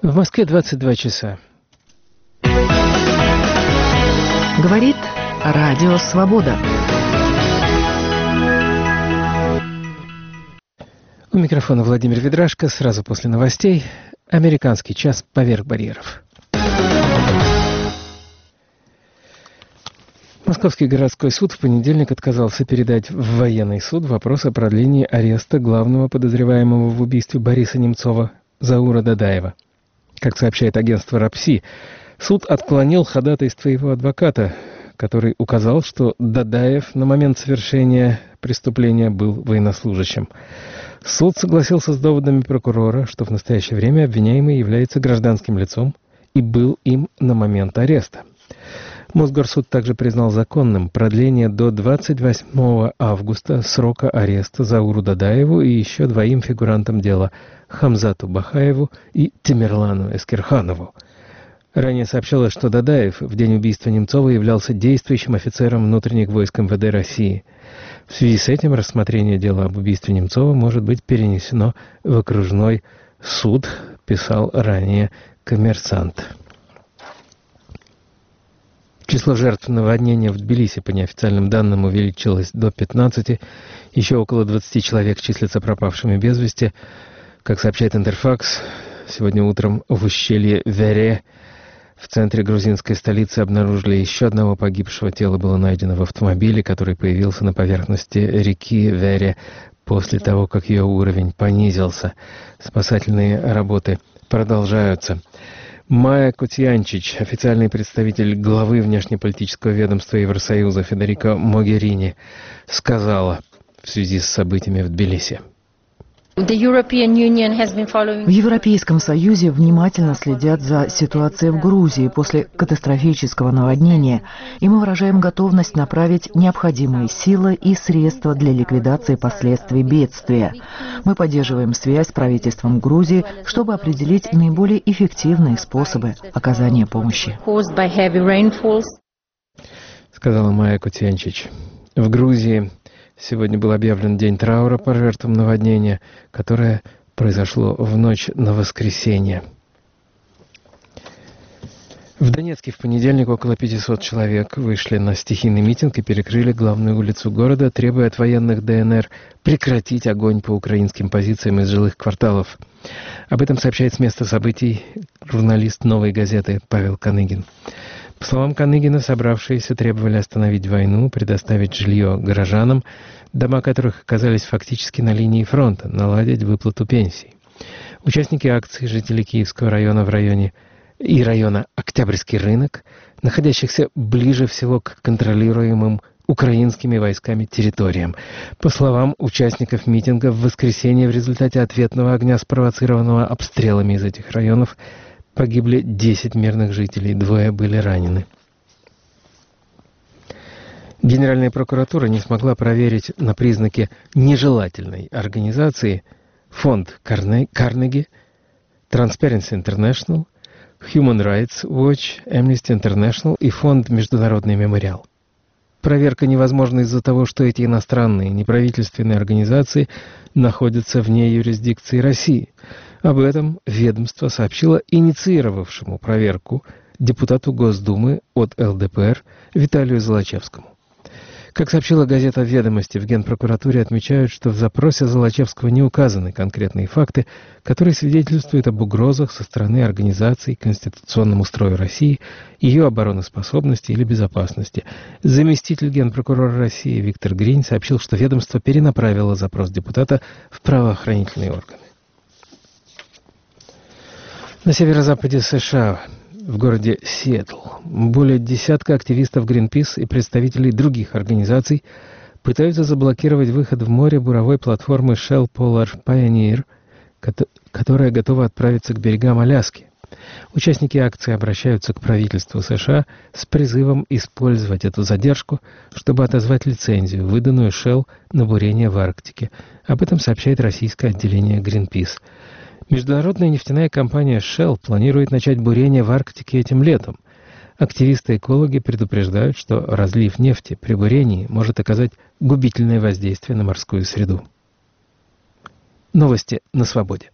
В Москве 22 часа. Говорит Радио Свобода. У микрофона Владимир Ведрашко. Сразу после новостей. Американский час поверх барьеров. Московский городской суд в понедельник отказался передать в военный суд вопрос о продлении ареста главного подозреваемого в убийстве Бориса Немцова Заура Дадаева. Как сообщает агентство РАПСИ, суд отклонил ходатайство его адвоката, который указал, что Дадаев на момент совершения преступления был военнослужащим. Суд согласился с доводами прокурора, что в настоящее время обвиняемый является гражданским лицом и был им на момент ареста. Мосгорсуд также признал законным продление до 28 августа срока ареста Зауру Дадаеву и еще двоим фигурантам дела Хамзату Бахаеву и Темирлану Эскерханову. Ранее сообщалось, что Дадаев в день убийства Немцова являлся действующим офицером внутренних войск МВД России. В связи с этим рассмотрение дела об убийстве Немцова может быть перенесено в окружной суд, писал ранее «Коммерсант». Число жертв наводнения в Тбилиси, по неофициальным данным, увеличилось до 15. Еще около 20 человек числятся пропавшими без вести. Как сообщает Интерфакс, сегодня утром в ущелье Вере в центре грузинской столицы обнаружили еще одного погибшего. Тело было найдено в автомобиле, который появился на поверхности реки Вере после того, как ее уровень понизился. Спасательные работы продолжаются. Майя Кутьянчич, официальный представитель главы внешнеполитического ведомства Евросоюза Федерико Могерини, сказала в связи с событиями в Тбилиси. В Европейском Союзе внимательно следят за ситуацией в Грузии после катастрофического наводнения, и мы выражаем готовность направить необходимые силы и средства для ликвидации последствий бедствия. Мы поддерживаем связь с правительством Грузии, чтобы определить наиболее эффективные способы оказания помощи, сказала Майя Кутьянчич. В Грузии сегодня был объявлен день траура по жертвам наводнения, которое произошло в ночь на воскресенье. В Донецке в понедельник около 500 человек вышли на стихийный митинг и перекрыли главную улицу города, требуя от военных ДНР прекратить огонь по украинским позициям из жилых кварталов. Об этом сообщает с места событий журналист «Новой газеты» Павел Каныгин. По словам Каныгина, собравшиеся требовали остановить войну, предоставить жилье горожанам, дома которых оказались фактически на линии фронта, наладить выплату пенсий. Участники акции, жители Киевского района района Октябрьский рынок, находящихся ближе всего к контролируемым украинскими войсками территориям. По словам участников митинга, в воскресенье в результате ответного огня, спровоцированного обстрелами из этих районов, погибли 10 мирных жителей, 2 были ранены. Генеральная прокуратура не смогла проверить на признаки нежелательной организации фонд Карнеги, Transparency International, Human Rights Watch, Amnesty International и фонд Международный мемориал. Проверка невозможна из-за того, что эти иностранные неправительственные организации находятся вне юрисдикции России. Об этом ведомство сообщило инициировавшему проверку депутату Госдумы от ЛДПР Виталию Золочевскому. Как сообщила газета «Ведомости», в Генпрокуратуре отмечают, что в запросе Золочевского не указаны конкретные факты, которые свидетельствуют об угрозах со стороны организаций конституционному строю России, ее обороноспособности или безопасности. Заместитель Генпрокурора России Виктор Гринь сообщил, что ведомство перенаправило запрос депутата в правоохранительные органы. На северо-западе США, в городе Сиэтл, более десятка активистов Greenpeace и представителей других организаций пытаются заблокировать выход в море буровой платформы Shell Polar Pioneer, которая готова отправиться к берегам Аляски. Участники акции обращаются к правительству США с призывом использовать эту задержку, чтобы отозвать лицензию, выданную Shell на бурение в Арктике. Об этом сообщает российское отделение Greenpeace. Международная нефтяная компания Shell планирует начать бурение в Арктике этим летом. Активисты-экологи предупреждают, что разлив нефти при бурении может оказать губительное воздействие на морскую среду. Новости на свободе.